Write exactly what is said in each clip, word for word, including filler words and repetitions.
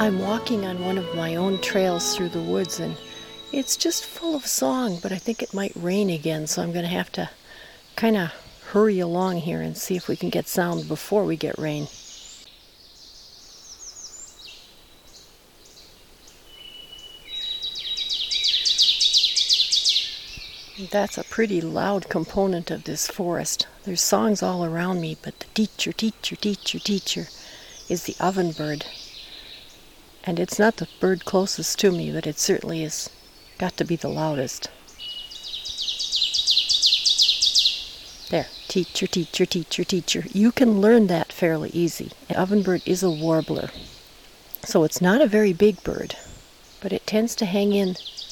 I'm walking on one of my own trails through the woods, and it's just full of song, but I think it might rain again, so I'm going to have to kind of hurry along here and see if we can get sound before we get rain. That's a pretty loud component of this forest. There's songs all around me, but the teacher, teacher, teacher, teacher is the ovenbird. And it's not the bird closest to me, but it certainly is got to be the loudest. There, teacher, teacher, teacher, teacher. You can learn that fairly easy. An ovenbird is a warbler. So it's not a very big bird, but it tends to hang in.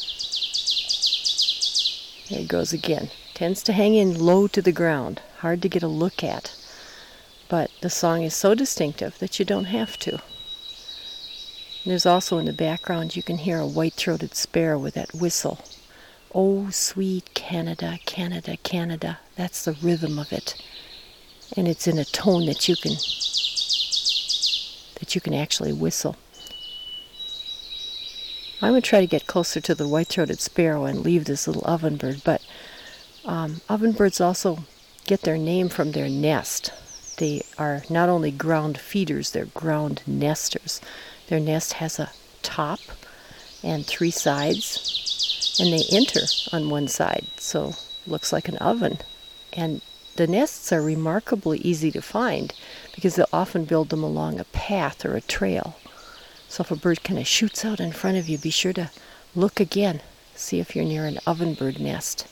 There it goes again. Tends to hang in low to the ground. Hard to get a look at. But the song is so distinctive that you don't have to. There's also in the background, you can hear a white-throated sparrow with that whistle. Oh, sweet Canada, Canada, Canada. That's the rhythm of it. And it's in a tone that you can that you can actually whistle. I'm going to try to get closer to the white-throated sparrow and leave this little ovenbird, but um, ovenbirds also get their name from their nest. They are not only ground feeders, they're ground nesters. Their nest has a top and three sides, and they enter on one side, so it looks like an oven. And the nests are remarkably easy to find because they'll often build them along a path or a trail. So if a bird kind of shoots out in front of you, be sure to look again, see if you're near an ovenbird nest.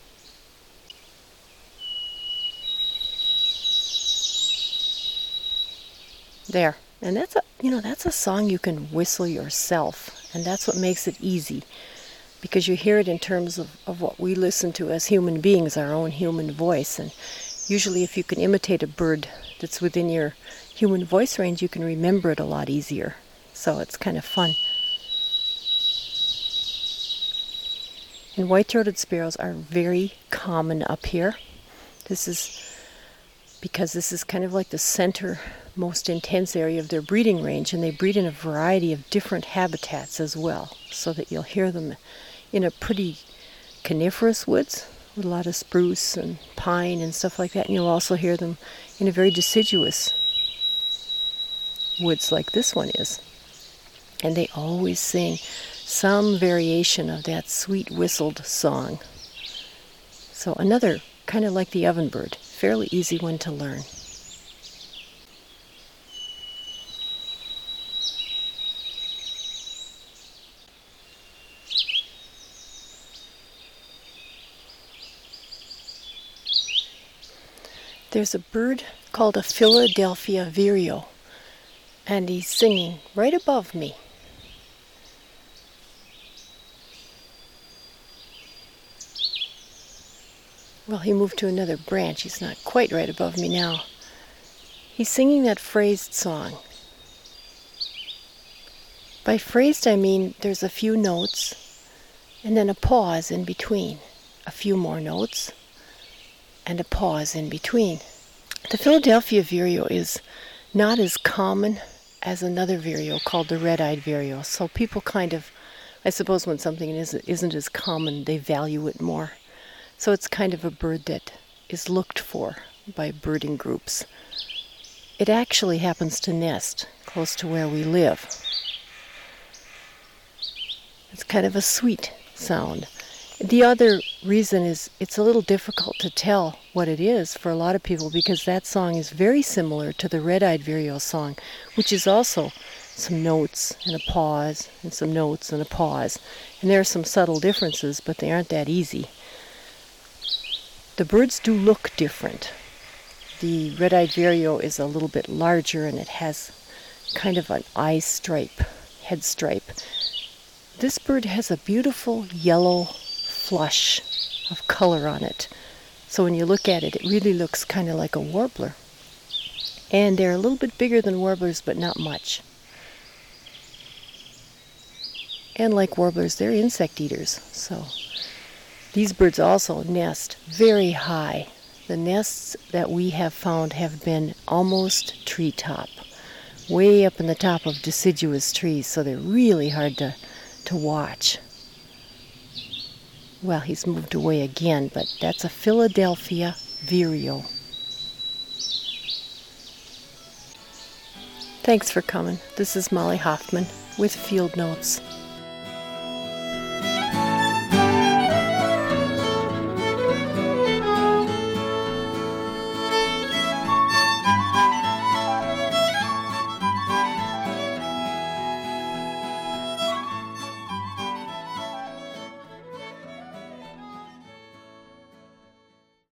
There. And that's a, you know, that's a song you can whistle yourself, and that's what makes it easy, because you hear it in terms of, of what we listen to as human beings, our own human voice. And usually if you can imitate a bird that's within your human voice range, you can remember it a lot easier. So it's kind of fun. And white-throated sparrows are very common up here. This is because this is kind of like the center, most intense area of their breeding range, and they breed in a variety of different habitats as well, so that you'll hear them in a pretty coniferous woods with a lot of spruce and pine and stuff like that, and you'll also hear them in a very deciduous woods like this one is. And they always sing some variation of that sweet whistled song. So another kind of like the ovenbird, fairly easy one to learn. There's a bird called a Philadelphia vireo, and he's singing right above me. Well, he moved to another branch. He's not quite right above me now. He's singing that phrased song. By phrased, I mean there's a few notes, and then a pause in between. A few more notes, and a pause in between. The Philadelphia vireo is not as common as another vireo called the red-eyed vireo. So people kind of, I suppose when something isn't, isn't as common, they value it more. So it's kind of a bird that is looked for by birding groups. It actually happens to nest close to where we live. It's kind of a sweet sound. The other reason is it's a little difficult to tell what it is for a lot of people, because that song is very similar to the red-eyed vireo song, which is also some notes and a pause and some notes and a pause. And there are some subtle differences, but they aren't that easy. The birds do look different. The red-eyed vireo is a little bit larger, and it has kind of an eye stripe, head stripe. This bird has a beautiful yellow flush of color on it. So when you look at it, it really looks kind of like a warbler. And they're a little bit bigger than warblers, but not much. And like warblers, they're insect eaters. So these birds also nest very high. The nests that we have found have been almost treetop, way up in the top of deciduous trees, so they're really hard to, to watch. Well, he's moved away again, but that's a Philadelphia vireo. Thanks for coming. This is Molly Hoffman with Field Notes.